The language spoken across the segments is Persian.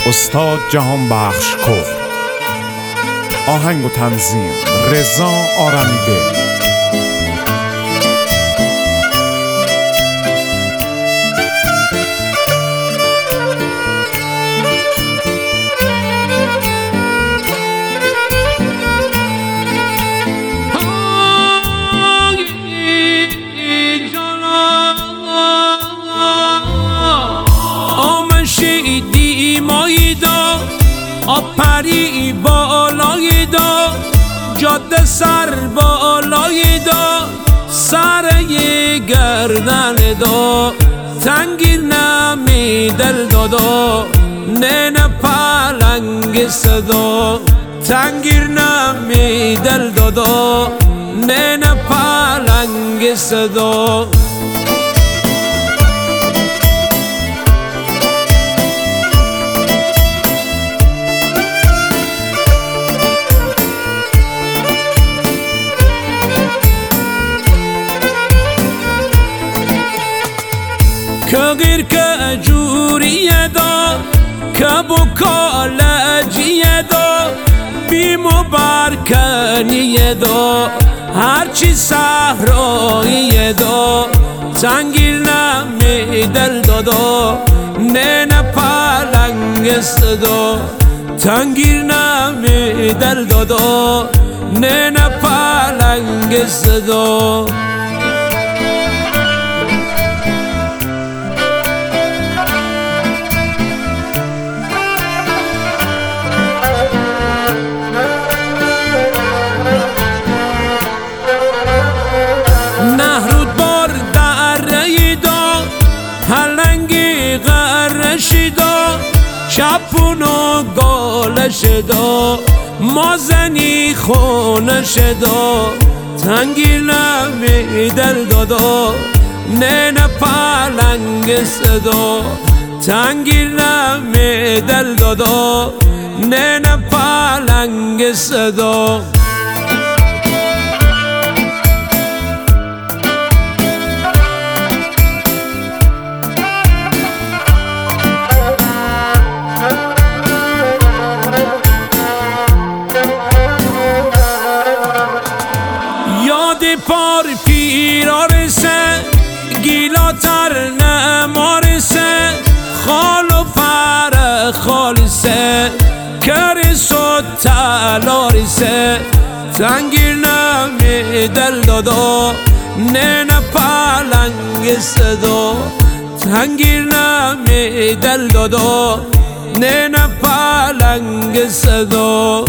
استاد جهانبخش کرد. آهنگ و تنظیم رضا آرمیده. آپری بالایی دا جاده سر بالایی دا سر گردن دا تنگی نمی دل دادا نه پلنگ صدا تنگیر نمی دل دادا نه پلنگ صدا که غیر که جوریه دا که بکالجیه دا بیم و برکنیه دا هرچی صحراییه دا تنگیر نمی دل دادا نه پلنگ صدا تنگیر نمی دل دادا نه پلنگ صدا شپونو گالش دا مازنی خونش دا تنگیر نمی دل دادا نه پلنگ صدا تنگیر نمی دل دادا نه پلنگ صدا پار پیرارسه گیلاتر نمارسه خال و فر خالسه کرس و تلارسه تنگیر نمی دل دادا نه پلنگ صدا تنگیر نمی دل دادا نه پلنگ صدا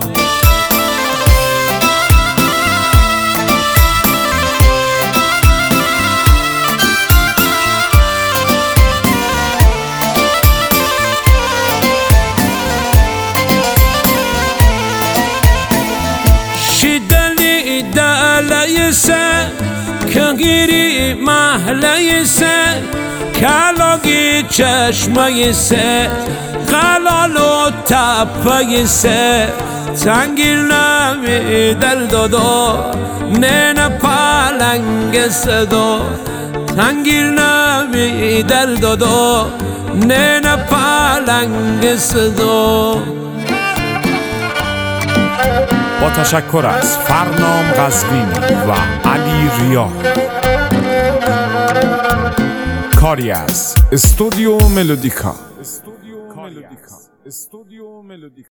دلیسه که گیری محلیسه کلاگی چشمیسه قلال و تپیسه تنگیر نمی دل دادا نه پلنگ صدا تنگیر نمی دل دادا نه پلنگ صدا. با تشکر از فرنام قزوینی و علی ریا. کاری از استودیو ملودیکا.